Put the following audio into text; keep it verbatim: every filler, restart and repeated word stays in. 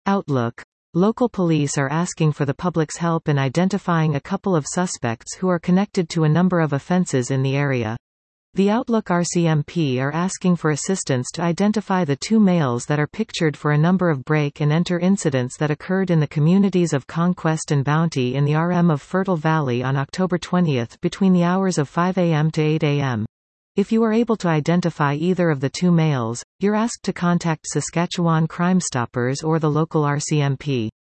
Outlook. Local police are asking for the public's help in identifying a couple of suspects who are connected to a number of offenses in the area. The Outlook R C M P are asking for assistance to identify the two males that are pictured for a number of break-and-enter incidents that occurred in the communities of Conquest and Bounty in the R M of Fertile Valley on October twentieth between the hours of five A M to eight A M If you are able to identify either of the two males, you're asked to contact Saskatchewan Crime Stoppers or the local R C M P.